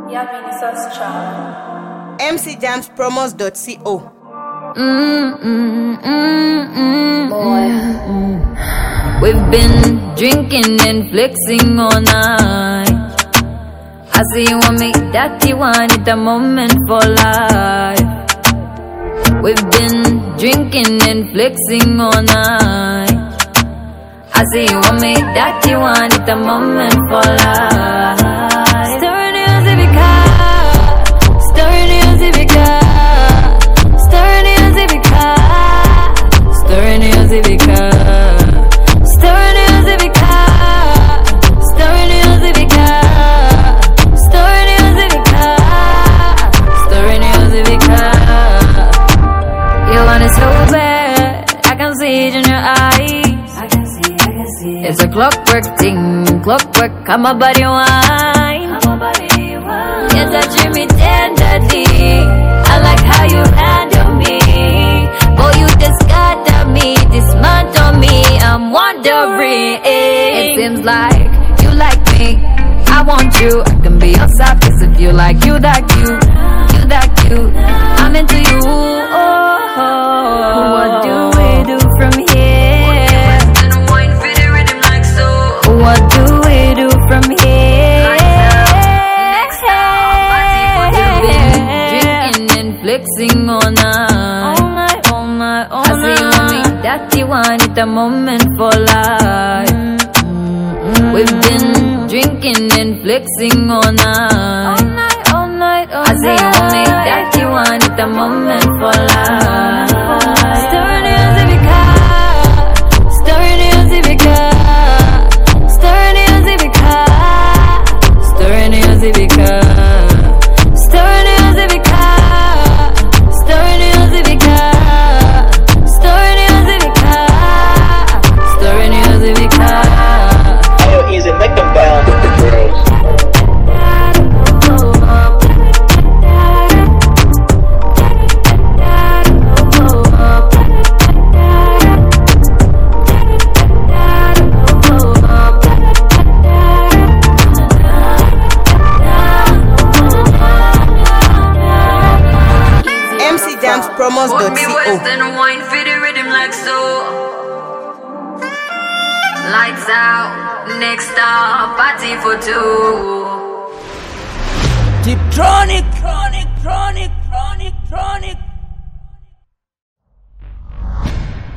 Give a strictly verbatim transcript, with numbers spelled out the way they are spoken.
M C Jams Promos dot co. Mm, mm, mm, mm, Boy. Mm. We've been drinking and flexing all night. I see you want me, that you want it, a moment for life. We've been drinking and flexing all night. I see you want me, that you want it, a moment for life. Stirring the Zivica, stirring the Zivica, stirring the Zivica, stirring the Zivica, stirring the Zivica, stirring the Zivica, stirring the Zivica, stirring the Zivica. You want it so bad, I can see it in your eyes. I can see, I can see it. It's a clockwork thing, clockwork, come my body wine. Come my body wine. You're touching me tenderly. I like how you handle me. Boy, you just got at me, dismantle me. I'm wondering. It seems like you like me. I want you. I can be your side piece if you like you that cute. You that cute. I'm into you. Oh. What do we do from here? What do we do from here? We've been drinking and flexing all night. All night, all night, all night. I see you want me, that you want it, a moment for life. Mm-hmm. We've been drinking and flexing all night. All night, all night, all night. I see you want me, that you want it, a moment for life. Stirring the Zivica, stirring the Zivica, stirring the Zivica, stirring the Zivica, stirring the Zivica, stirring the Zivica, stirring the Zivica, stirring the Zivica. Ayo, easy, make them bounce with the girls. M C Jams Promos dot co. Wine for the rhythm like so. Lights out, next stop, party for two. Deep Tronic, Tronic, Tronic, Tronic, Tronic.